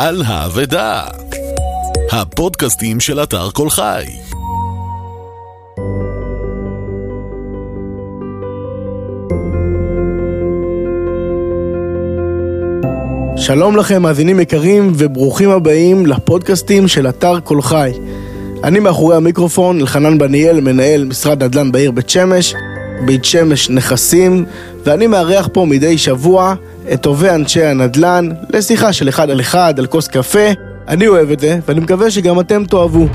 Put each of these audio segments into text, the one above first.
על האבדה, הפודקאסטים של אתר כל חי. שלום לכם מאזינים יקרים וברוכים הבאים לפודקאסטים של אתר כל חי. אני מאחורי המיקרופון אלחנן בניאל, מנהל משרד נדל"ן בעיר בית שמש, בית שמש נכסים, ואני מארח פה מדי שבוע את טובי אנשי הנדל"ן לשיחה של אחד על אחד על כוס קפה. אני אוהב את זה ואני מקווה שגם אתם תאהבו.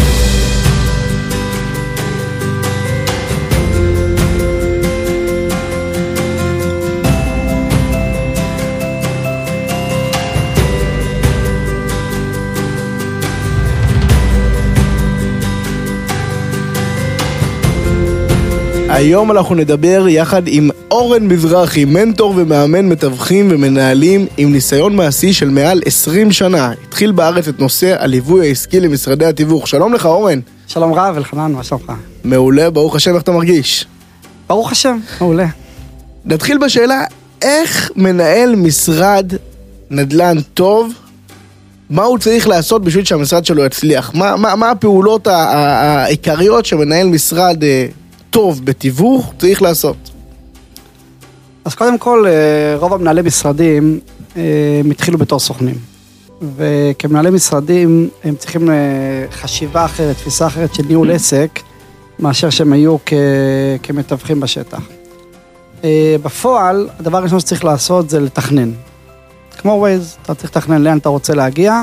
היום אנחנו נדבר יחד עם אורן מזרחי, מנטור ומאמן מתווכים ומנהלים עם ניסיון מעשי של מעל 20 שנה. התחיל בארץ את נושא הליווי העסקי למשרדי התיווך. שלום לך אורן. שלום רב, אלחנן, מה שלומך? מעולה, ברוך השם, איך אתה מרגיש? ברוך השם, מעולה. נתחיל בשאלה, איך מנהל משרד נדל"ן טוב, מה הוא צריך לעשות בשביל שהמשרד שלו יצליח? מה הפעולות העיקריות שמנהל משרד טוב בתיווך צריך לעשות? אז קודם כל, רוב המנהלי משרדים התחילו בתור סוכנים. וכמנהלי משרדים הם צריכים חשיבה אחרת, תפיסה אחרת של ניהול עסק, מאשר שהם היו כמתווכים בשטח. בפועל, הדבר הראשון שצריך לעשות זה לתכנן. כמו ווייז, אתה צריך לתכנן לאן אתה רוצה להגיע,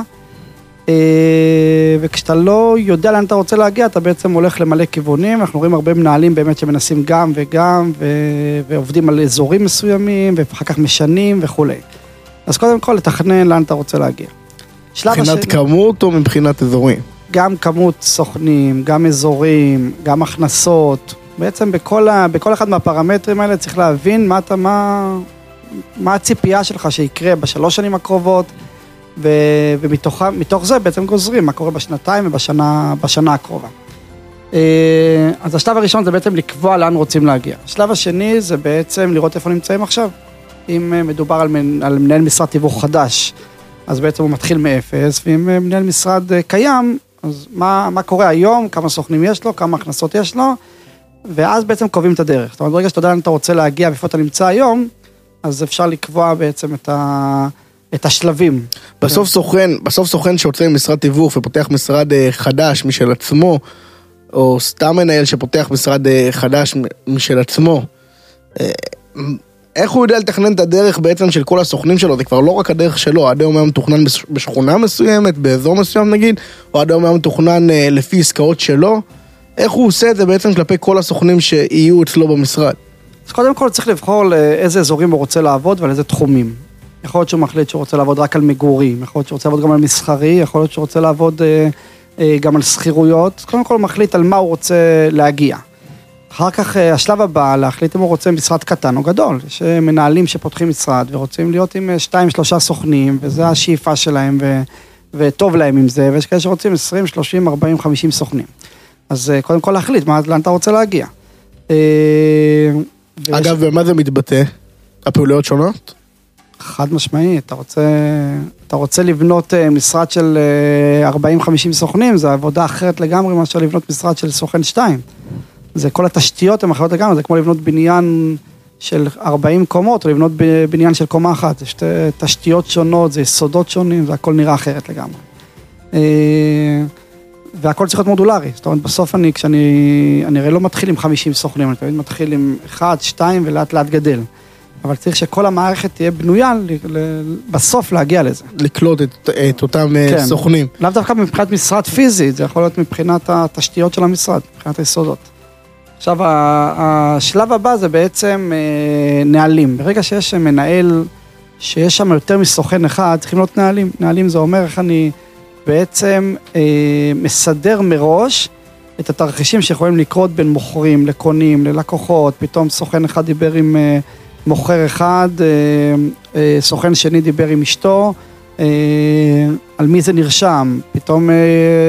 וכשאתה לא יודע לאן אתה רוצה להגיע, אתה בעצם הולך למלא כיוונים. אנחנו רואים הרבה מנהלים באמת שמנסים גם וגם, ועובדים על אזורים מסוימים, ואחר כך משנים וכו'. אז קודם כל, לתכנן לאן אתה רוצה להגיע. מבחינת כמות או מבחינת אזורים? גם כמות סוכנים, גם אזורים, גם הכנסות. בעצם בכל אחד מהפרמטרים האלה צריך להבין מה הציפייה שלך שיקרה בשלוש שנים הקרובות, ומתוך זה בעצם גוזרים מה קורה בשנתיים ובשנה הקרובה. אז השלב הראשון זה בעצם לקבוע לאן רוצים להגיע. השלב השני זה בעצם לראות איפה נמצאים עכשיו. אם מדובר על מנהל משרד תיווך חדש, אז בעצם הוא מתחיל מאפס, ואם מנהל משרד קיים, אז מה קורה היום, כמה סוכנים יש לו, כמה הכנסות יש לו, ואז בעצם קובעים את הדרך. זאת אומרת, ברגע שאתה יודע לאן אתה רוצה להגיע ואיפה אתה נמצא היום, אז אפשר לקבוע בעצם את השלבים. בסוף סוכן שיוצא ממשרד תיווך ופותח משרד חדש משל עצמו, או סתם מנהל שפותח משרד חדש משל עצמו, איך הוא יודע לתכנן את הדרך בעצם של כל הסוכנים שלו? זה כבר לא רק הדרך שלו, עד היום היה מתוכנן בשכונה מסוימת, באזור מסוים נגיד, או עד היום היה מתוכנן לפי עסקאות שלו. איך הוא עושה את זה בעצם כלפי כל הסוכנים שיהיו אצלו במשרד? אז קודם כל צריך לבחור לאיזה אזורים הוא רוצה לעבוד ועל איזה תחומים. יכול להיות שהוא מחליט שהוא רוצה לעבוד רק על מגורים, יכול להיות שהוא רוצה לעבוד גם על מסחרי, יכול להיות שהוא רוצה לעבוד גם על שכירויות. קודם כל הוא מחליט על מה הוא רוצה להגיע. אחר כך השלב הבא, להחליט אם הוא רוצה משרד קטן או גדול. יש מנהלים שפותחים משרד ורוצים להיות עם 2-3 סוכנים, וזה השאיפה שלהם וטוב להם עם זה, ויש כאלה שרוצים 20, 30, 40, 50 סוכנים. אז קודם כל להחליט לאן אתה רוצה להגיע. אגב, ומה זה מתבטא? הפעוליות שונות? חד משמעי, אתה רוצה לבנות משרד של 40-50 סוכנים, זה עבודה אחרת לגמרי מאשר לבנות משרד של סוכן 2. זה כל התשתיות הן אחרות לגמרי, זה כמו לבנות בניין של 40 קומות, או לבנות בניין של קומה אחת. יש תשתיות שונות, זה יסודות שונים, זה הכל נראה אחרת לגמרי. והכל צריך להיות מודולרי, זאת אומרת, בסוף כשאני הרי לא מתחיל עם 50 סוכנים, אני תמיד מתחיל עם 1, 2 ולאט לאט גדל. אבל צריך שכל המערכת תהיה בנויה בסוף להגיע לזה. לקלוט את אותם סוכנים. לאו דווקא מבחינת משרד פיזי, זה יכול להיות מבחינת התשתיות של המשרד, מבחינת היסודות. עכשיו, השלב הבא זה בעצם נהלים. ברגע שיש מנהל, שיש שם יותר מסוכן אחד, צריכים להיות נהלים. נהלים זה אומר איך אני בעצם מסדר מראש את התרחישים שיכולים לקרות בין מוכרים, לקונים, ללקוחות. פתאום סוכן אחד דיבר עם מוכר אחד, סוכן שני דיבר עם אשתו, על מי זה נרשם, פתאום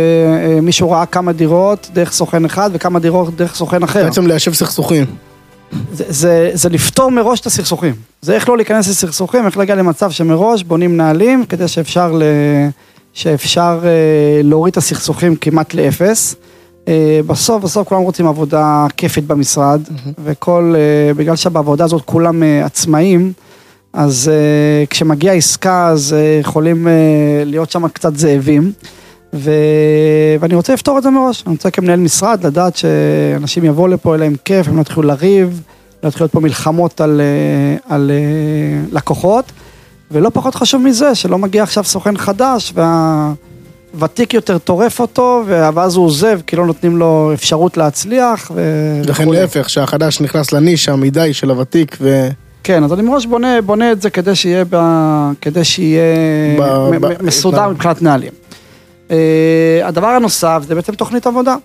מישהו ראה כמה דירות דרך סוכן אחד וכמה דירות דרך סוכן אחר. בעצם ליישב סכסוכים. זה לפתור מראש את הסכסוכים. זה איך לא להיכנס לסכסוכים, איך להגיע למצב שמראש בונים נהלים, כדי שאפשר להוריד את הסכסוכים כמעט לאפס. בסוף כולם רוצים עבודה כיפית במשרד, בגלל שבעבודה הזאת כולם עצמאים, אז כשמגיעה עסקה, אז יכולים להיות שם קצת זאבים, ואני רוצה לפתור את זה מראש. אני רוצה כמנהל משרד לדעת שאנשים יבואו לפה אליהם כיף, הם לא יתחילו לריב, לא יתחילו פה מלחמות על לקוחות, ולא פחות חשוב מזה, שלא מגיע עכשיו סוכן חדש, והוותיק יותר טורף אותו, ואז הוא עוזב, כי לא נותנים לו אפשרות להצליח. לכן להפך, שהחדש נכנס לנישה מדי של הוותיק, כן, אז אני מראש בונה את זה כדי שיהיה מסודר מבחינת נהלים. הדבר הנוסף זה בעצם תוכנית עבודה.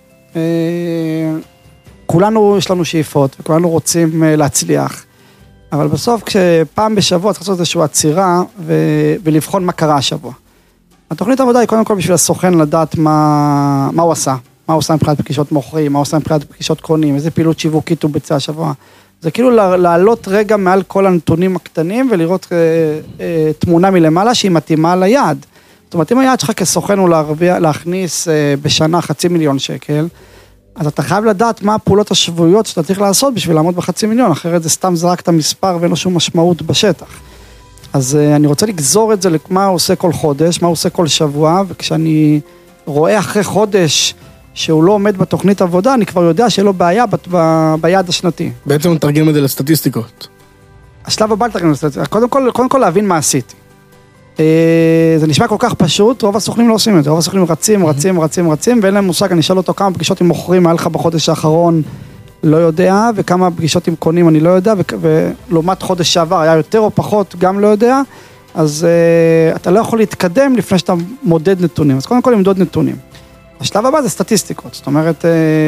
כולנו יש לנו שאיפות, וכולנו רוצים להצליח, אבל בסוף כשפעם בשבוע צריך לעשות איזושהי עצירה ולבחון מה קרה השבוע. התוכנית העבודה היא קודם כל בשביל הסוכן לדעת מה הוא עשה, מה הוא עושה מבחינת פגישות מוכרים, מה הוא עושה מבחינת פגישות קונים, איזה פעילות שיווקית הוא ביצע השבוע. זה כאילו לעלות רגע מעל כל הנתונים הקטנים ולראות תמונה מלמעלה שהיא מתאימה ליעד. זאת אומרת, אם היעד שלך כסוכן הוא להכניס בשנה 500,000 שקל, אז אתה חייב לדעת מה הפעולות השבועיות שאתה צריך לעשות בשביל לעמוד ב500,000, אחרת זה סתם זרק את המספר ואין לו שום משמעות בשטח. אז אני רוצה לגזור את זה למה הוא עושה כל חודש, מה הוא עושה כל שבוע, וכשאני רואה אחרי חודש שהוא לא עומד בתוכנית עבודה, אני כבר יודע שאין לו בעיה ביעד השנתי. בעצם נתרגם את זה לסטטיסטיקות. השלב הבא לתרגם לסטטיסטיקות. קודם כל להבין מה עשיתי. זה נשמע כל כך פשוט, רוב הסוכנים לא עושים את זה, רוב הסוכנים רצים, ואין להם מושג, אני אשאל אותו כמה פגישות עם מוכרים היה לך בחודש האחרון, לא יודע, וכמה פגישות עם קונים אני לא יודע, ולעומת חודש שעבר היה יותר או פחות, גם לא יודע, אז אתה לא יכול להתקדם לפני שאתה מודד נתונים, אז קודם כל למדוד נתונים. השלב הבא זה סטטיסטיקות, זאת אומרת,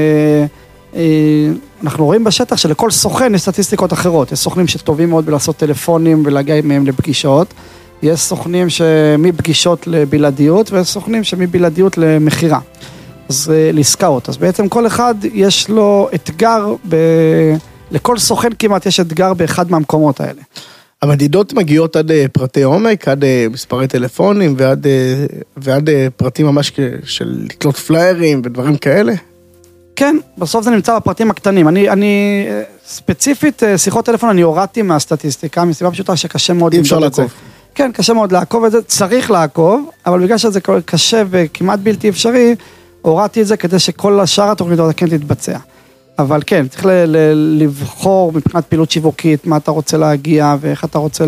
אנחנו רואים בשטח שלכל סוכן יש סטטיסטיקות אחרות, יש סוכנים שטובים מאוד בלעשות טלפונים ולהגיע מהם לפגישות, יש סוכנים שמפגישות לבלעדיות, ויש סוכנים שמבלעדיות למחירה, אז לעסקאות. אז בעצם כל אחד יש לו אתגר, לכל סוכן כמעט יש אתגר באחד מהמקומות האלה. המדידות מגיעות עד פרטי עומק, עד מספרי טלפונים, ועד פרטים ממש של לקלוט פליירים ודברים כאלה? כן, בסוף זה נמצא בפרטים הקטנים. אני ספציפית, שיחות טלפון אני הורדתי מהסטטיסטיקה, מסיבה פשוטה שקשה מאוד למדוד את זה. כן, קשה מאוד לעקוב את זה, צריך לעקוב, אבל בגלל שזה קשה וכמעט בלתי אפשרי, הורדתי את זה כדי שכל השאר התוכנית כן תתבצע. אבל כן, צריך לבחור מבחינת פעילות שיווקית, מה אתה רוצה להגיע, ואיך אתה רוצה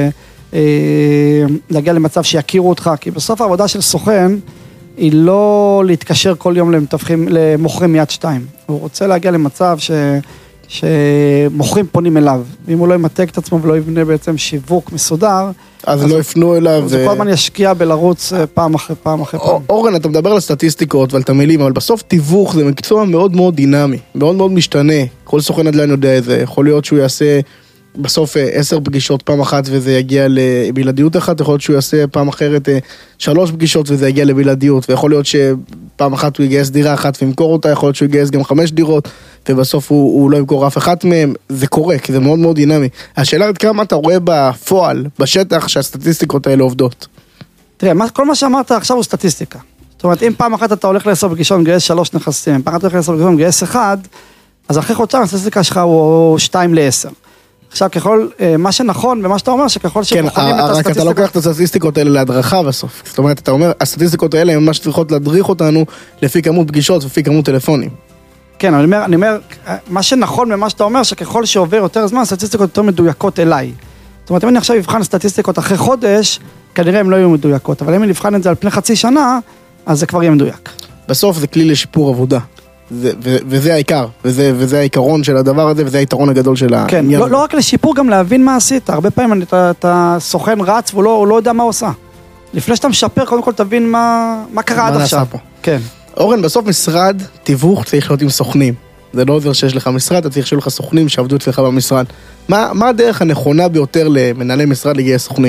להגיע למצב שיכירו אותך, כי בסוף העבודה של סוכן, היא לא להתקשר כל יום למוכרים מיד 2. הוא רוצה להגיע למצב שמוכרים פונים אליו, ואם הוא לא ימתק את עצמו ולא יבנה בעצם שיווק מסודר, אז לא יפנו אליו. זה כל הזמן ישקיע בלרוץ פעם אחרי פעם. אורן, אתה מדבר על סטטיסטיקות ועל תמילים, אבל בסוף תיווך זה מקצוע מאוד מאוד דינמי, מאוד מאוד משתנה. כל סוכן נדל"ן יודע את זה. יכול להיות שהוא יעשה בסוף 10 פגישות פעם אחת וזה יגיע לבלעדיות אחת, יכול להיות שהוא יעשה פעם אחרת 3 פגישות וזה יגיע לבלעדיות, ויכול להיות שפעם אחת הוא יגייס דירה אחת וימכור אותה, יכול להיות שהוא יגייס גם 5 דירות, ובסוף הוא לא ימכור אף אחת מהם. זה קורה, כי זה מאוד מאוד דינמי. השאלה עד כמה אתה רואה בפועל, בשטח, שהסטטיסטיקות האלה עובדות? תראה, כל מה שאמרת עכשיו הוא סטטיסטיקה. זאת אומרת, אם פעם אחת אתה הולך ל10 פגישות, מגייס 3 נכסים, פעם אחת אתה הולך ל10 פגישות, מגייס 1, אז אחרי חודשיים הסטטיסטיקה שלך הוא 2-10. עכשיו, ככל, מה שנכון ומה שאתה אומר, שככל שבוחנים את הסטטיסטיקות... רק אתה לוקח את הסטטיסטיקות האלה להדרכה בסוף. זאת אומרת, אתה אומר, הסטטיסטיקות האלה הן ממש צריכות להדריך אותנו לפי כמות פגישות ולפי כמות טלפונים. כן, אני אומר, מה שנכון ומה שאתה אומר, שככל שעובר יותר זמן, הסטטיסטיקות יותר מדויקות אליי. זאת אומרת, אם אני עכשיו אבחן סטטיסטיקות אחרי חודש, כנראה הן לא יהיו מדויקות, אבל אם אני אבחן את זה על פני חצי שנה, אז זה כבר יהיה מדויק. בסוף זה כלי לשיפור עבודה. וזה העיקר, וזה העיקרון של הדבר הזה, וזה היתרון הגדול של העניין. כן, לא רק לשיפור, גם להבין מה עשית. הרבה פעמים אתה סוכן רץ, והוא לא יודע מה הוא עושה. לפני שאתה משפר, קודם כל תבין מה קרה עד עכשיו. כן. אורן, בסוף משרד תיווך צריך להיות עם סוכנים. זה לא עוזר שיש לך משרד, אתה צריך שיהיו לך סוכנים שעבדו אצלך במשרד. מה הדרך הנכונה ביותר למנהלי משרד להגיע סוכנים?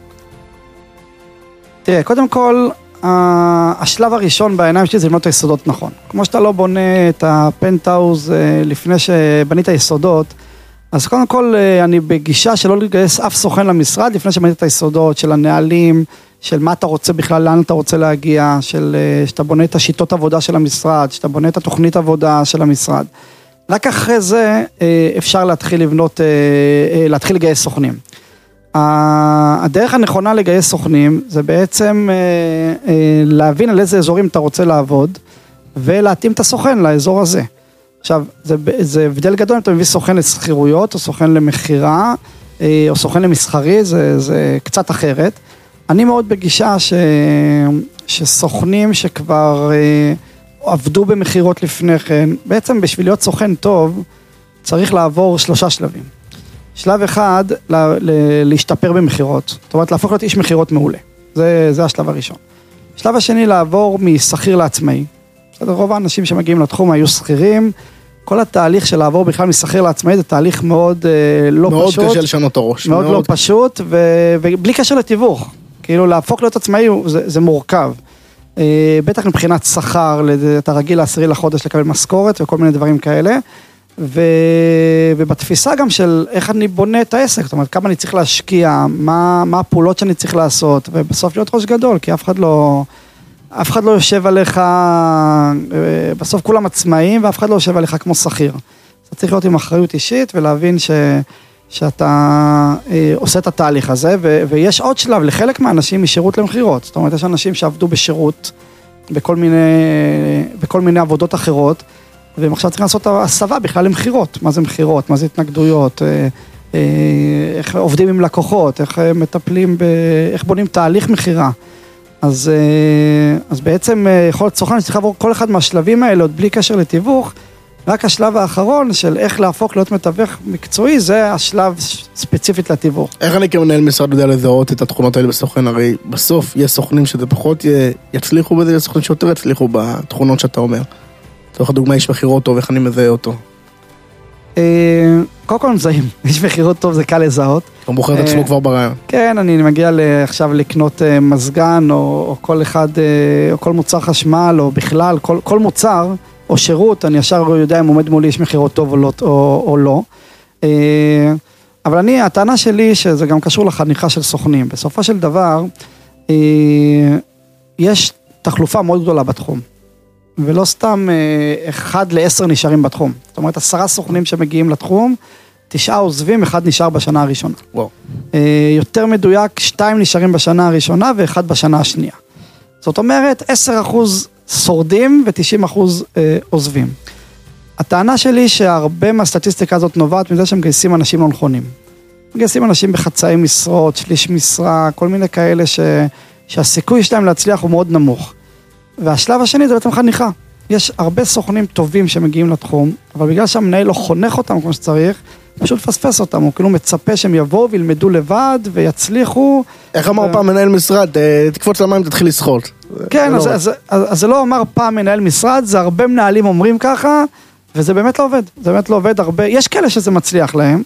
תראה, קודם כל, השלב הראשון בעיניים שלי זה ללמוד את היסודות נכון. כמו שאתה לא בונה את הפנטהאוז לפני שבנית היסודות, אז קודם כל, אני בגישה שלא לגייס אף סוכן למשרד, לפני שמעניין את היסודות של הנהלים, של מה אתה רוצה בכלל, לאן אתה רוצה להגיע, של שאתה בונה את השיטות עבודה של המשרד, שאתה בונה את התוכנית עבודה של המשרד. רק אחרי זה אפשר להתחיל לבנות, להתחיל לגייס סוכנים. הדרך הנכונה לגייס סוכנים, זה בעצם להבין על איזה אזורים אתה רוצה לעבוד, ולהתאים את הסוכן לאזור הזה. עכשיו, זה הבדל גדול אם אתה מביא סוכן לסחירויות, או סוכן למחירה, או סוכן למסחרי, זה קצת אחרת. אני מאוד בגישה שסוכנים שכבר עבדו במחירות לפני כן, בעצם בשביל להיות סוכן טוב, צריך לעבור 3 שלבים. שלב אחד, להשתפר במחירות, זאת אומרת, להפוך להיות איש מחירות מעולה. זה השלב הראשון. שלב השני, לעבור מסחיר לעצמאי. רוב האנשים שמגיעים לתחום היו שכירים, כל התהליך של לעבור בכלל מסחיר לעצמאי, זה תהליך מאוד לא פשוט. מאוד קשה לשנות את הראש. מאוד לא פשוט, ובלי קשר לתיווך. כאילו להפוך להיות עצמאי זה מורכב. בטח מבחינת שכר, אתה רגיל ל10 לחודש לקבל משכורת וכל מיני דברים כאלה. ובתפיסה גם של איך אני בונה את העסק, זאת אומרת, כמה אני צריך להשקיע, מה הפעולות שאני צריך לעשות, ובסוף להיות ראש גדול, כי אף אחד לא יושב עליך, בסוף כולם עצמאים, ואף אחד לא יושב עליך כמו שכיר. אתה צריך להיות עם אחריות אישית, ולהבין שאתה עושה את התהליך הזה, ויש עוד שלב לחלק מהאנשים משירות למחירות, זאת אומרת, יש אנשים שעבדו בשירות, בכל מיני עבודות אחרות, והם עכשיו צריכים לעשות הסבה בכלל למחירות, מה זה מחירות, מה זה התנגדויות, איך עובדים עם לקוחות, איך מטפלים, איך בונים תהליך מחירה. אז בעצם יכול להיות סוכן שצריך לעבור כל אחד מהשלבים האלה, עוד בלי קשר לתיווך, רק השלב האחרון של איך להפוך להיות מתווך מקצועי, זה השלב ספציפית לתיווך. איך אני כמנהל משרד יודע לזהות את התכונות האלה בסוכן? הרי בסוף יש סוכנים שזה פחות יצליחו בזה, יש סוכנים שיותר יצליחו בתכונות שאתה אומר. תוך הדוגמה, איש מחירות טוב, איך אני מזהה אותו? קודם כל מזהים, איש מחירות טוב זה קל לזהות. הוא בוחר את עצמו כבר ברעיון. כן, אני מגיע עכשיו לקנות מזגן, או כל אחד, או כל מוצר חשמל, או בכלל, כל מוצר, או שירות, אני ישר יודע אם עומד מולי איש מחירות טוב או לא. אבל הטענה שלי, שזה גם קשור לחניכה של סוכנים. בסופו של דבר, יש תחלופה מאוד גדולה בתחום. ולא סתם 1 ל-10 נשארים בתחום. זאת אומרת, 10 סוכנים שמגיעים לתחום, 9 עוזבים, 1 נשאר בשנה הראשונה. וואו. יותר מדויק, 2 נשארים בשנה הראשונה, ו1 בשנה השנייה. זאת אומרת, 10% שורדים, ו90% עוזבים. הטענה שלי שהרבה מהסטטיסטיקה הזאת נובעת מזה שהם גייסים אנשים לא נכונים. גייסים אנשים בחצאי משרות, שליש משרה, כל מיני כאלה שהסיכוי שלהם להצליח הוא מאוד נמוך. והשלב השני זה בעצם חניכה. יש הרבה סוכנים טובים שמגיעים לתחום, אבל בגלל שהמנהל לא חונך אותם כמו שצריך, פשוט פספס אותם, הוא כאילו מצפה שהם יבואו וילמדו לבד ויצליחו. איך אמר פעם מנהל משרד, תקפוץ למים תתחיל לשחות. כן, אז זה לא אמר פעם מנהל משרד, זה הרבה מנהלים אומרים ככה, וזה באמת לא עובד. זה באמת לא עובד הרבה, יש כאלה שזה מצליח להם,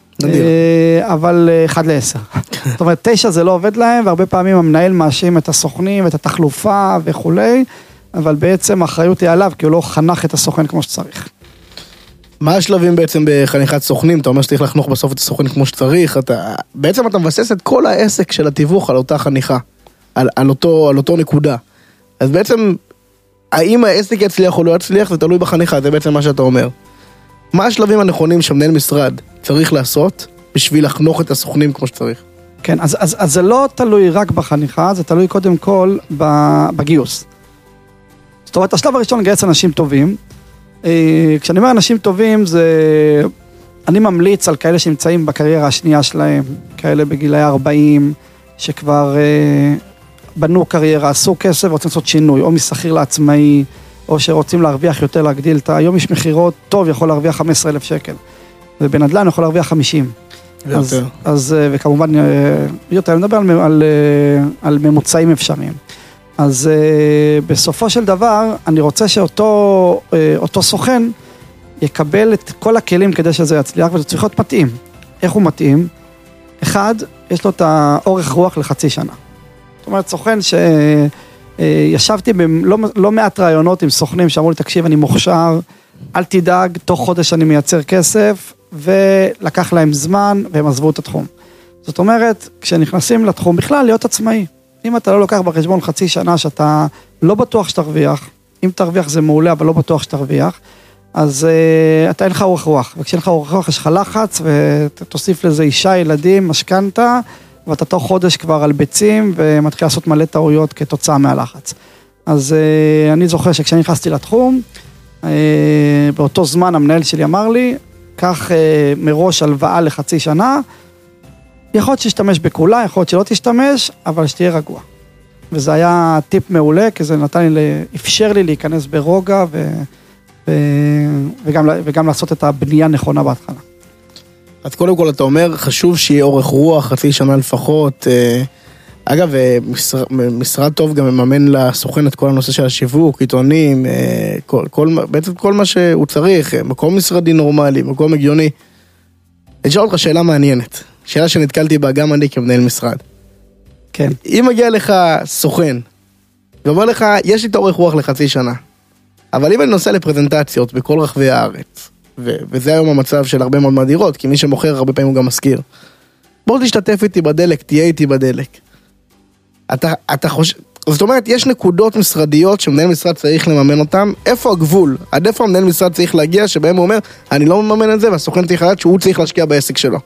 אבל 1 ל-10. זאת אומרת, 9 זה לא עובד להם, והרבה פעמים המנהל מאשים את הסוכנים, את התחלופה וכולי, אבל בעצם האחריות היא עליו, כי הוא לא חנך את הסוכן כמו שצריך. מה השלבים בעצם בחניכת סוכנים? אתה אומר שצריך לחנוך בסוף את הסוכן כמו שצריך, בעצם אתה מבסס את כל העסק של התיווך על אותה חניכה, על אותו נקודה. אז בעצם, האם העסק יצליח או לא יצליח, זה תלוי בחניכה, זה בעצם מה שאתה אומר. מה השלבים הנכונים שמנהל משרד צריך לעשות בשביל לחנוך את הסוכנים כמו שצריך? כן, אז זה לא תלוי רק בחניכה, זה תלוי קודם כל בגיוס. זאת אומרת, השלב הראשון לגייס אנשים טובים. כשאני אומר אנשים טובים, אני ממליץ על כאלה שנמצאים בקריירה השנייה שלהם, כאלה בגילי 40, שכבר בנו קריירה, עשו כסף ורוצים לעשות שינוי, או מסחיר לעצמאי, או שרוצים להרוויח יותר, להגדיל את היום יש מחירות, טוב יכול להרוויח 15,000 שקל, ובנדל"ן יכול להרוויח 50. אז וכמובן, יותר, אני מדבר על ממוצעים אפשריים. אז בסופו של דבר, אני רוצה שאותו סוכן יקבל את כל הכלים כדי שזה יצליח, וזה צריך להיות מתאים. איך הוא מתאים? אחד, יש לו את האורך רוח לחצי שנה. זאת אומרת, סוכן שישבתי בלא מעט רעיונות עם סוכנים שאמרו לי, תקשיב, אני מוכשר, אל תדאג, תוך חודש אני מייצר כסף, ולקח להם זמן, והם עזבו את התחום. זאת אומרת, כשנכנסים לתחום, בכלל להיות עצמאי. אם אתה לא לוקח בחשבון חצי שנה שאתה לא בטוח שתרוויח, אם תרוויח זה מעולה, אבל לא בטוח שתרוויח, אז אתה אין לך אורך רוח, וכשאין לך אורך רוח יש לך לחץ, ותוסיף לזה אישה, ילדים, משכנתה, ואתה תוך חודש כבר על ביצים, ומתחיל לעשות מלא טעויות כתוצאה מהלחץ. אז אני זוכר שכשאני נכנסתי לתחום, באותו זמן המנהל שלי אמר לי, קח מראש הלוואה לחצי שנה, יכול להיות שתשתמש בכולה, יכול להיות שלא תשתמש, אבל שתהיה רגוע. וזה היה טיפ מעולה, כי זה אפשר לי להיכנס ברוגע, וגם לעשות את הבנייה נכונה בהתחלה. אז קודם כל אתה אומר, חשוב שיהיה אורך רוח, חצי שנה לפחות. אגב, משרד טוב גם מממן לסוכן את כל הנושא של השיווק, עיתונים, בעצם כל מה שהוא צריך, מקום משרדי נורמלי, מקום הגיוני. אני אשאל אותך שאלה מעניינת, שאלה שנתקלתי בה גם אני כמנהל משרד. כן. אם מגיע לך סוכן, ואומר לך, יש לי את אורך רוח לחצי שנה, אבל אם אני נוסע לפרזנטציות בכל רחבי הארץ, וזה היום המצב של הרבה מאוד מהדירות, כי מי שמוכר הרבה פעמים הוא גם מזכיר, בוא תשתתף איתי בדלק, תהיה איתי בדלק. אתה חושב, זאת אומרת, יש נקודות משרדיות שמנהל משרד צריך לממן אותם, איפה הגבול? עד איפה המנהל משרד צריך להגיע, שבהם הוא אומר, אני לא מממן את זה, והסוכן צריך לדעת שהוא צריך להשקיע בעסק שלו.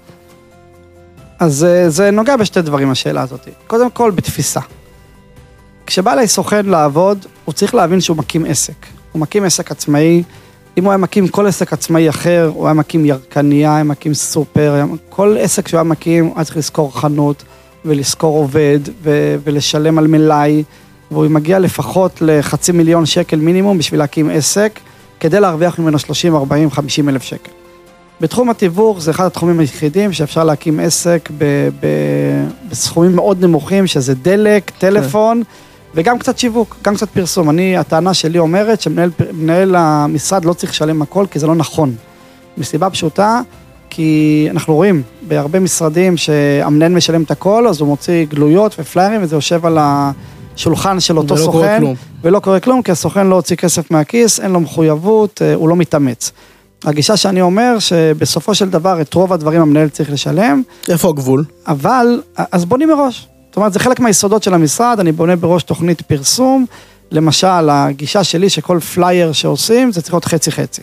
אז זה נוגע בשתי דברים, השאלה הזאת. קודם כל, בתפיסה. כשבא אליי סוכן לעבוד, הוא צריך להבין שהוא מקים עסק. הוא מקים עסק עצמאי, אם הוא היה מקים כל עסק עצמאי אחר, הוא היה מקים ירקניה, היה מקים סופר, כל עסק שהוא היה מקים, הוא היה צריך לזכור חנות, ולזכור עובד, ולשלם על מלאי, והוא מגיע לפחות ל500,000 שקל מינימום, בשביל להקים עסק, כדי להרוויח ממנו 30, 40, 50 אלף שקל. בתחום התיווך זה אחד התחומים היחידים שאפשר להקים עסק בסכומים מאוד נמוכים, שזה דלק, טלפון, וגם קצת שיווק, גם קצת פרסום. הטענה שלי אומרת שמנהל המשרד לא צריך לשלם הכל, כי זה לא נכון. מסיבה פשוטה, כי אנחנו רואים בהרבה משרדים שהמנהל משלם את הכל, אז הוא מוציא גלויות ופליירים, וזה יושב על השולחן של אותו סוכן, ולא קורה כלום, כי הסוכן לא הוציא כסף מהכיס, אין לו מחויבות, הוא לא מתאמץ. הגישה שאני אומר, שבסופו של דבר, את רוב הדברים המנהל צריך לשלם. איפה הגבול? אבל, אז בונים מראש. זאת אומרת, זה חלק מהיסודות של המשרד, אני בונה בראש תוכנית פרסום, למשל, הגישה שלי שכל פלייר שעושים, זה צריך להיות חצי-חצי.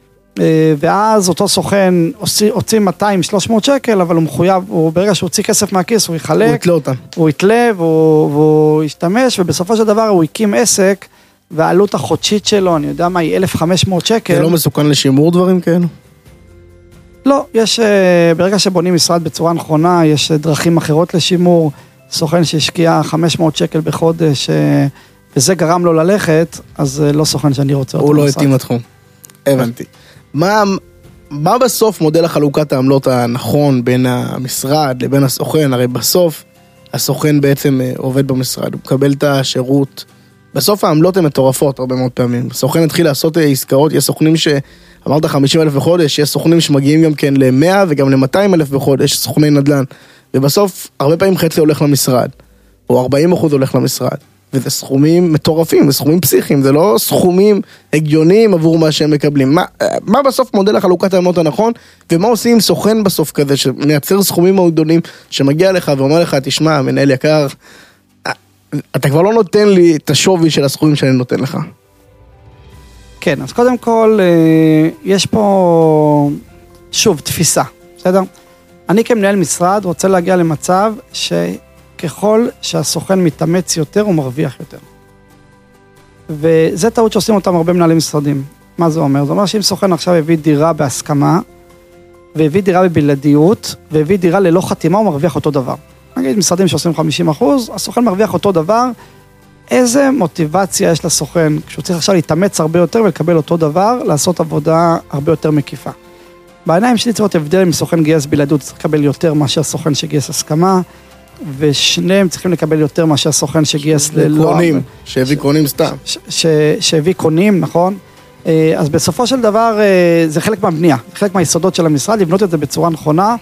ואז אותו סוכן הוציא 200-300 שקל, אבל הוא מחויב, ברגע שהוא הוציא כסף מהכיס, הוא יחלק. הוא יתלה אותם. הוא יתלה, והוא ישתמש, ובסופו של דבר הוא הקים עסק, והעלות החודשית שלו, אני יודע מה, היא 1,500 שקל. זה לא מסוכן לשימור דברים כאלו? לא, יש, ברגע שבונים משרד בצורה נכונה, יש דרכים אחרות לשימור, סוכן שהשקיע 500 שקל בחודש, וזה גרם לו ללכת, אז לא סוכן שאני רוצה אותו. הוא לא התאים לתחום. הבנתי. מה בסוף מודל החלוקת העמלות הנכון בין המשרד לבין הסוכן? הרי בסוף הסוכן בעצם עובד במשרד, הוא מקבל את השירות, בסוף העמלות הן מטורפות הרבה מאוד פעמים. הסוכן התחיל לעשות עסקאות, יש סוכנים שאמרת 50,000 בחודש, יש סוכנים שמגיעים גם כן ל100 וגם ל200,000 בחודש, סוכני נדל"ן, ובסוף הרבה פעמים חצי הולך למשרד, או 40% הולך למשרד. וזה סכומים מטורפים, זה סכומים פסיכיים, זה לא סכומים הגיוניים עבור מה שהם מקבלים. מה בסוף מודל החלוקת העמלות הנכון, ומה עושים עם סוכן בסוף כזה, שמייצר סכומים מאוד גדולים, שמגיע לך ואומר לך, תשמע, מנהל יקר, אתה כבר לא נותן לי את השווי של הסכומים שאני נותן לך. כן, אז קודם כל, יש פה, שוב, תפיסה, בסדר? אני כמנהל משרד רוצה להגיע למצב ככל שהסוכן מתאמץ יותר, הוא מרוויח יותר. וזה טעות שעושים אותם הרבה מנהלי משרדים. מה זה אומר? זה אומר שאם סוכן עכשיו הביא דירה בהסכמה, והביא דירה בבלעדיות, והביא דירה ללא חתימה, הוא מרוויח אותו דבר. נגיד, משרדים שעושים 50%, הסוכן מרוויח אותו דבר. איזה מוטיבציה יש לסוכן, כשהוא צריך עכשיו להתאמץ הרבה יותר, ולקבל אותו דבר, לעשות עבודה הרבה יותר מקיפה. בעיניים שלי צריך להיות הבדל אם סוכן גייס בלעדיות, צריך לקבל יותר מאשר סוכן שגייס הסכמה, ושניהם צריכים לקבל יותר מאשר סוכן שגייס קונים, שהביא קונים סתם. שהביא קונים, נכון? אז בסופו של דבר, זה חלק מהבנייה, חלק מהיסודות של המשרד, לבנות את זה בצורה נכונה,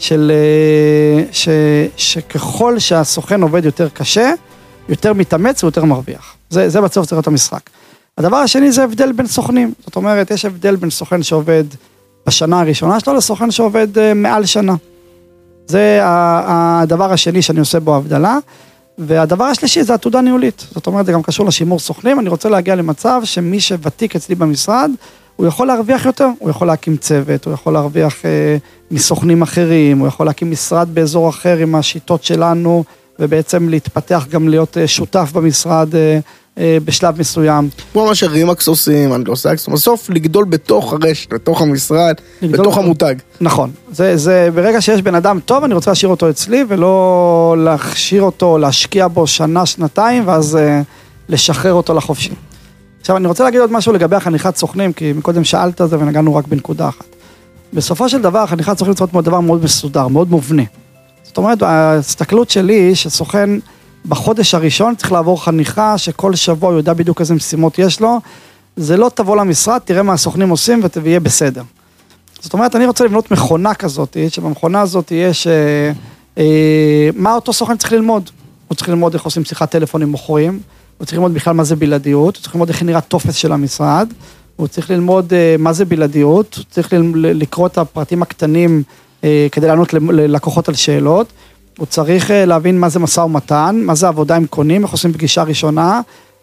שככל שהסוכן עובד יותר קשה, יותר מתאמץ ויותר מרוויח. זה בסוף צריך להיות המשחק. הדבר השני זה הבדל בין סוכנים. זאת אומרת, יש הבדל בין סוכן שעובד בשנה הראשונה שלו, לסוכן שעובד מעל שנה. זה הדבר השני שאני עושה בו הבדלה, והדבר השלישי זה עתודה ניהולית. זאת אומרת, זה גם קשור לשימור סוכנים, אני רוצה להגיע למצב שמי שוותיק אצלי במשרד, הוא יכול להרוויח יותר, הוא יכול להקים צוות, הוא יכול להרוויח מסוכנים אחרים, הוא יכול להקים משרד באזור אחר עם השיטות שלנו, ובעצם להתפתח גם להיות שותף במשרד בשלב מסוים. כמו מה שרימקס עושים, אנגלוסקס, בסוף לגדול בתוך הרשת, בתוך המשרד, בתוך המותג. נכון, זה ברגע שיש בן אדם טוב, אני רוצה להשאיר אותו אצלי, ולא להכשיר אותו, להשקיע בו שנה, שנתיים, ואז לשחרר אותו לחופשי. עכשיו, אני רוצה להגיד עוד משהו לגבי החניכת סוכנים, כי מקודם שאלת את זה ונגענו רק בנקודה אחת. בסופו של דבר, חניכת סוכנים צריך להיות דבר מאוד מסודר, מאוד מובנה. זאת אומרת, ההסתכלות שלי, שסוכן בחודש הראשון צריך לעבור חניכה, שכל שבוע הוא יודע בדיוק איזה משימות יש לו, זה לא תבוא למשרד, תראה מה הסוכנים עושים ותהיה בסדר. זאת אומרת, אני רוצה לבנות מכונה כזאת, שבמכונה הזאת יש, מה אותו סוכן צריך ללמוד? הוא צריך ללמוד איך עושים שיחת טלפון עם מוכרים, הוא צריך ללמוד בכלל מה זה בלעדיות, הוא צריך ללמוד איך נראה טופס של המשרד, הוא צריך ללמוד מה זה בלעדיות, הוא צריך לקרוא את הפרטים הקטנים כדי לענות ללקוחות על שאלות, הוא צריך להבין מה זה משא ומתן, מה זה עבודה עם קונים, איך עושים פגישה ראשונה,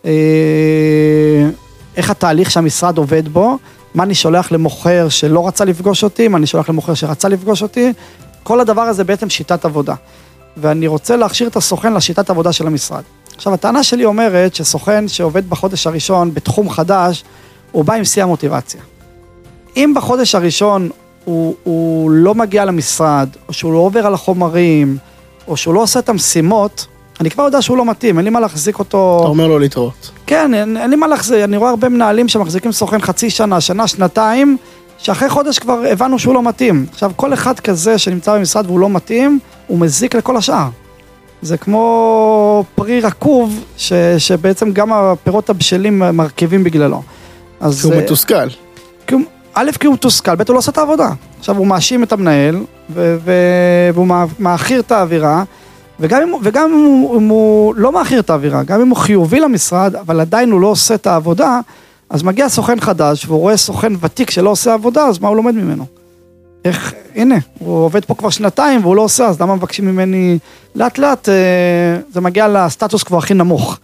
איך התהליך שהמשרד עובד בו, מה אני שולח למוכר שלא רצה לפגוש אותי, מה אני שולח למוכר שרצה לפגוש אותי, כל הדבר הזה בעצם שיטת עבודה. ואני רוצה להכשיר את הסוכן לשיטת עבודה של המשרד. עכשיו, הטענה שלי אומרת שסוכן שעובד בחודש הראשון בתחום חדש, הוא בא עם שיא המוטיבציה. אם בחודש הראשון הוא לא מגיע למשרד, או שהוא לא עובר על החומרים, או שהוא לא עושה את המשימות, אני כבר יודע שהוא לא מתאים, אין לי מה להחזיק אותו. אתה אומר לו להתראות. כן, אין לי מה להחזיק, אני רואה הרבה מנהלים שמחזיקים סוכן חצי שנה, שנה, שנתיים, שאחרי חודש כבר הבנו שהוא לא מתאים. עכשיו, כל אחד כזה שנמצא במשרד והוא לא מתאים, הוא מזיק לכל השאר. זה כמו פרי רקוב, שבעצם גם הפירות הבשלים מרכיבים בגללו. כי הוא מתוסכל. א', כי הוא מתוסכל, ב', הוא לא עושה את העבודה. עכשיו, הוא מאשים את המנהל, והוא מאחיר את האווירה, וגם אם הוא לא מאחיר את האווירה, גם אם הוא חיובי למשרד, אבל עדיין הוא לא עושה את העבודה, אז מגיע סוכן חדש, והוא רואה סוכן ותיק שלא עושה עבודה, אז מה הוא לומד ממנו? הנה, הוא עובד פה כבר שנתיים, והוא לא עושה, אז למה מבקשים ממני לאט לאט, זה מגיע לסטטוס כבר הכי נמוך.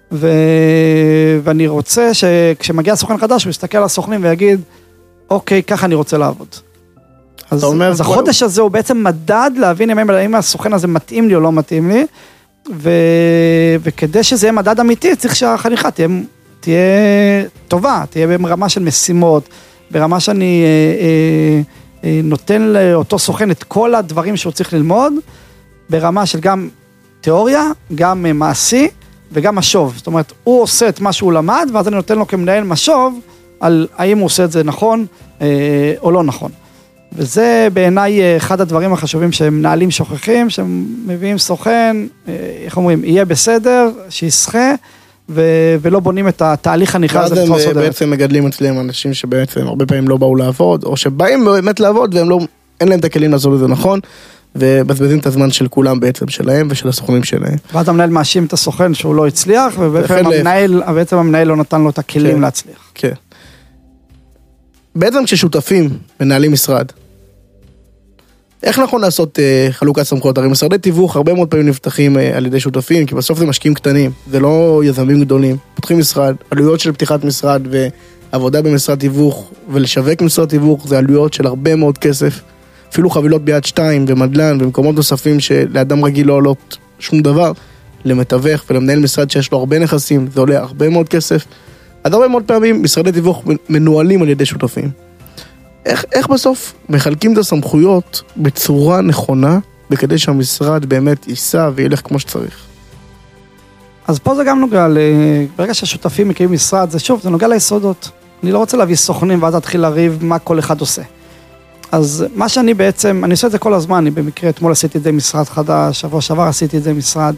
ואני רוצה שכשמגיע סוכן חדש, הוא יסתכל על הסוכנים ויגיד, אוקיי, ככה אני רוצה לעבוד. אז החודש הזה הוא בעצם מדד להבין אם הסוכן הזה מתאים לי או לא מתאים לי, וכדי שזה יהיה מדד אמיתי, צריך שהחניכה תהיה טובה, תהיה ברמה של משימות, ברמה שאני נותן לאותו סוכן את כל הדברים שהוא צריך ללמוד, ברמה של גם תיאוריה, גם מעשי, וגם משוב. זאת אומרת, הוא עושה את מה שהוא למד, ואז אני נותן לו כמנהל משוב, על האם הוא עושה את זה נכון או לא נכון. וזה בעיניי אחד הדברים החשובים שמנהלים שוכחים, שמביאים סוכן, איך אומרים, יהיה בסדר, שישחה, ולא בונים את התהליך הניחה הזה בצורה סודרת. בעצם מגדלים אצלם אנשים שבעצם הרבה פעמים לא באו לעבוד, או שבאים באמת לעבוד ואין להם את הכלים לעשות את זה נכון, ובזבזים את הזמן של כולם בעצם שלהם ושל הסוכנים שלהם. ואז המנהל מאשים את הסוכן שהוא לא הצליח, ובעצם המנהל לא נתן לו את הכלים להצליח. כן. בעצם כששותפים מנהלים משרד, איך נכון לעשות חלוקת סמכויות? הרי משרדי תיווך הרבה מאוד פעמים נפתחים על ידי שותפים, כי בסוף זה משקיעים קטנים, זה לא יזמים גדולים. פותחים משרד, עלויות של פתיחת משרד ועבודה במשרד תיווך, ולשווק משרד תיווך זה עלויות של הרבה מאוד כסף, אפילו חבילות ביד 2 ומדלן ומקומות נוספים שלאדם רגיל לא עולות שום דבר, למתווך ולמנהל משרד שיש לו הרבה נכסים, זה עולה הרבה מאוד כסף. אז הרבה מאוד פעמים משרדי תיווך מנוהלים על ידי שותפים. איך בסוף מחלקים את הסמכויות בצורה נכונה, בכדי שהמשרד באמת ייסע וילך כמו שצריך? אז פה זה גם נוגע, ברגע שהשותפים מקימים משרד, זה שוב, זה נוגע ליסודות. אני לא רוצה להביא סוכנים ואז להתחיל לריב מה כל אחד עושה. אז מה שאני בעצם, אני עושה את זה כל הזמן, אני במקרה אתמול עשיתי את זה משרד חדש, שבוע שעבר עשיתי את זה משרד,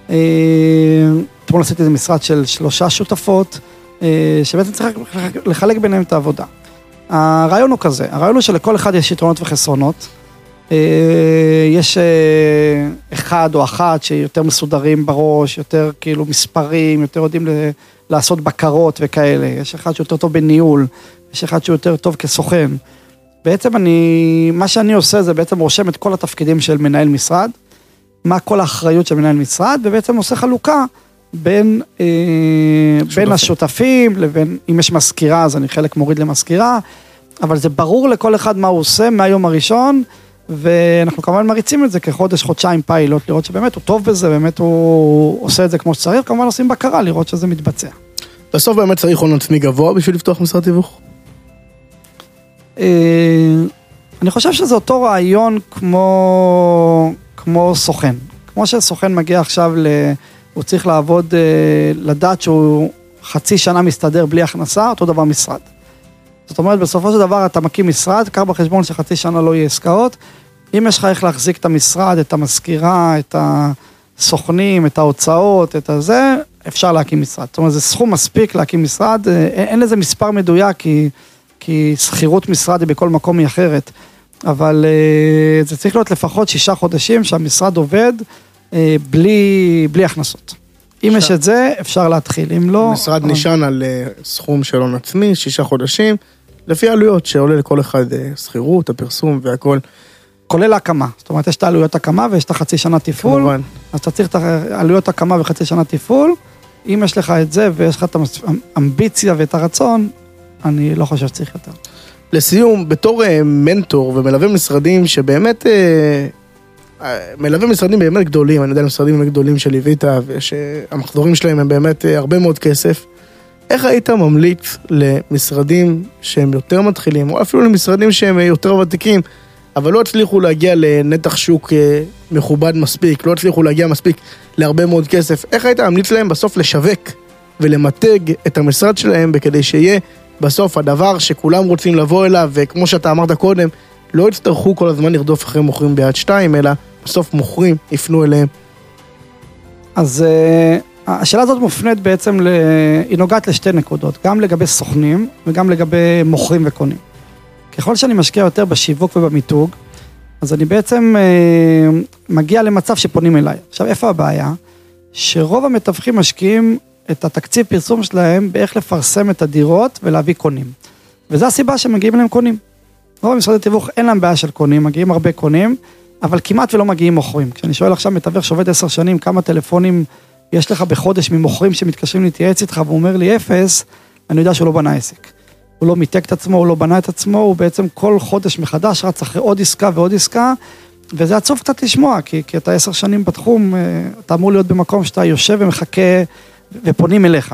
אתמול עשיתי את זה משרד של 3 שותפות, שבעצם צריך לחלק ביניהם את העבודה. הרעיון הוא כזה, הרעיון הוא שלכל אחד יש יתרונות וחסרונות, יש אחד או אחת שיותר מסודרים בראש, יותר כאילו מספרים, יותר יודעים לעשות בקרות וכאלה, יש אחד שיותר טוב בניהול, יש אחד שיותר טוב כסוכן, בעצם מה שאני עושה זה בעצם רושם את כל התפקידים של מנהל משרד, מה כל האחריות של מנהל משרד, ובעצם עושה חלוקה בין השותפים, לבין, אם יש מזכירה, אז אני חלק מוריד למזכירה, אבל זה ברור לכל אחד מה הוא עושה מהיום הראשון, ואנחנו כמובן מריצים את זה כחודש, חודשיים פיילוט, לראות שבאמת הוא טוב בזה, באמת הוא עושה את זה כמו שצריך, כמובן עושים בקרה, לראות שזה מתבצע. בסוף באמת צריך הון עצמי גבוה בשביל לפתוח משרד תיווך? אני חושב שזה אותו רעיון כמו סוכן. כמו שסוכן מגיע עכשיו, הוא צריך לעבוד, לדעת שהוא חצי שנה מסתדר בלי הכנסה, אותו דבר משרד. זאת אומרת, בסופו של דבר אתה מקים משרד, קח בחשבון שחצי שנה לא יהיה עסקאות, אם יש לך איך להחזיק את המשרד, את המזכירה, את הסוכנים, את ההוצאות, את הזה, אפשר להקים משרד. זאת אומרת, זה סכום מספיק להקים משרד, אין לזה מספר מדויק, כי שכירות משרד היא בכל מקום היא אחרת, אבל זה צריך להיות לפחות 6 חודשים שהמשרד עובד בלי הכנסות. אם יש את זה, אפשר להתחיל, אם לא... המשרד נשען על סכום של הון עצמי, 6 חודשים, לפי העלויות שעולה לכל אחד שכירות, הפרסום והכל. כולל ההקמה, זאת אומרת, יש את העלויות הקמה ויש את החצי שנה תפעול, כמובן. אז אתה צריך את העלויות הקמה וחצי שנה תפעול, אם יש לך את זה ויש לך את האמביציה ואת הרצון, אני לא חושב שצריך יותר. לסיום, בתור מנטור ומלווה משרדים שבאמת, מלווה משרדים באמת גדולים, אני יודע משרדים גדולים של ליוויתה, ושהמחזורים שלהם הם באמת הרבה מאוד כסף, איך היית ממליץ למשרדים שהם יותר מתחילים, או אפילו למשרדים שהם יותר ותיקים, אבל לא הצליחו להגיע לנתח שוק מכובד מספיק, לא הצליחו להגיע מספיק להרבה מאוד כסף, איך היית ממליץ להם בסוף לשווק ולמתג את המשרד שלהם, בכדי שיהיה בסוף הדבר שכולם רוצים לבוא אליו, וכמו שאתה אמרת קודם, לא יצטרכו כל הזמן לרדוף אחרי מוכרים ביד 2, אלא בסוף מוכרים יפנו אליהם. אז השאלה הזאת מופנית בעצם, היא נוגעת לשתי נקודות, גם לגבי סוכנים וגם לגבי מוכרים וקונים. ככל שאני משקיע יותר בשיווק ובמיתוג, אז אני בעצם מגיע למצב שפונים אליי. עכשיו, איפה הבעיה? שרוב המתווכים משקיעים את התקציב פרסום שלהם באיך לפרסם את הדירות ולהביא קונים. וזו הסיבה שמגיעים אליהם קונים. רוב המשרדי תיווך אין להם בעיה של קונים, מגיעים הרבה קונים, אבל כמעט ולא מגיעים מוכרים. כשאני שואל עכשיו מתווך שעובד 10 שנים, כמה טלפונים יש לך בחודש ממוכרים שמתקשרים להתייעץ איתך, והוא אומר לי 0, אני יודע שהוא לא בנה עסק. הוא לא מיתק את עצמו, הוא לא בנה את עצמו, הוא בעצם כל חודש מחדש רץ אחרי עוד עסקה ועוד עסקה, וזה עצוב קצת לשמוע, כי אתה 10 שנים בתחום, אתה אמור להיות במקום שאתה יושב ומחכה ופונים אליך.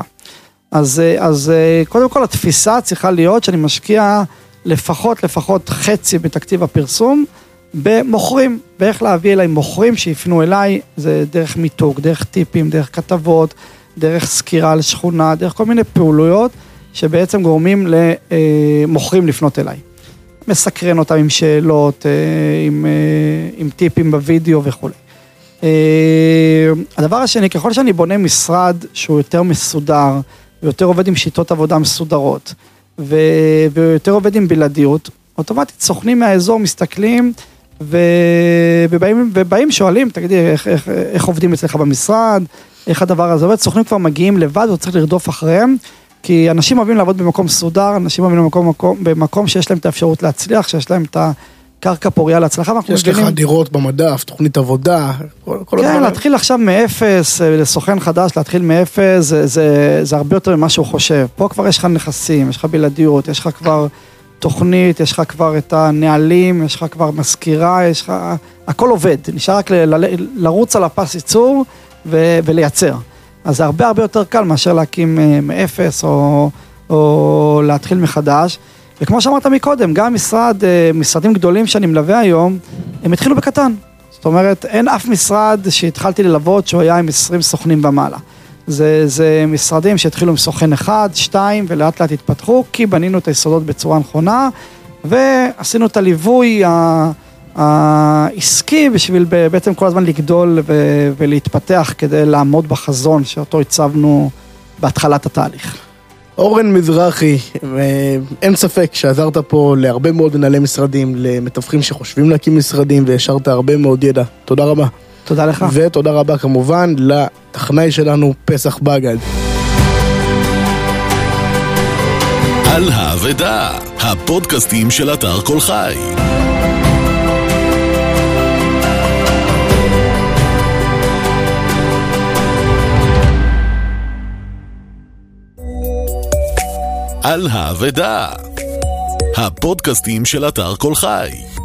אז קודם כל התפיסה צריכה להיות שאני משקיע לפחות חצי בתקציב הפרסום, במוכרים, ואיך להביא אליי מוכרים שיפנו אליי, זה דרך מיתוג, דרך טיפים, דרך כתבות, דרך סקירה על שכונה, דרך כל מיני פעולויות, שבעצם גורמים למוכרים לפנות אליי. מסקרן אותם עם שאלות, עם טיפים בווידאו וכו'. הדבר השני, ככל שאני בונה משרד שהוא יותר מסודר, ויותר עובד עם שיטות עבודה מסודרות, ויותר עובד עם בלעדיות, אוטומטית סוכנים מהאזור מסתכלים, ובאים שואלים, תגידי, איך עובדים אצלך במשרד, איך הדבר הזה עובד, סוכנים כבר מגיעים לבד, וצריך לרדוף אחריהם, כי אנשים אוהבים לעבוד במקום סודר, אנשים אוהבים במקום שיש להם את האפשרות להצליח, שיש להם את הקרקע פוריה להצלחה. יש לך דירות במדף, תוכנית עבודה, כן, להתחיל עכשיו מאפס, לסוכן חדש, להתחיל מאפס, זה הרבה יותר ממה שהוא חושב. פה כבר יש לך נכסים, יש לך בלעדיות, יש לך כבר תוכנית, יש לך כבר את הנהלים, יש לך כבר מזכירה, יש לך, הכל עובד, נשאר רק לרוץ על הפס ייצור ולייצר. אז זה הרבה יותר קל מאשר להקים מאפס או להתחיל מחדש. וכמו שאמרת מקודם, גם משרדים גדולים שאני מלווה היום, הם התחילו בקטן. זאת אומרת, אין אף משרד שהתחלתי ללוות שהוא היה עם 20 סוכנים במעלה. זה משרדים שהתחילו עם סוכן 1, 2, ולאט לאט התפתחו, כי בנינו את היסודות בצורה נכונה, ועשינו את הליווי העסקי בשביל בעצם כל הזמן לגדול ולהתפתח כדי לעמוד בחזון שאותו הצבנו בהתחלת התהליך. אורן מזרחי, אין ספק שעזרת פה להרבה מאוד מנהלי משרדים, למתווכים שחושבים להקים משרדים, והשארת הרבה מאוד ידע. תודה רבה. תודה לך. ותודה רבה כמובן לטכנאי שלנו, פסח בגד. על האבדה, הפודקאסטים של אתר כל חי. על האבדה, הפודקאסטים של אתר כל חי.